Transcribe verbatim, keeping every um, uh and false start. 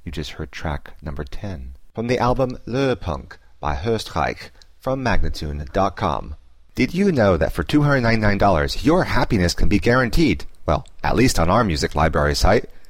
You just heard track number ten from the album Le Punk by Höstreich from Magnatune dot com. Did you know that for two hundred ninety-nine dollars your happiness can be guaranteed? Well, at least on our music library site.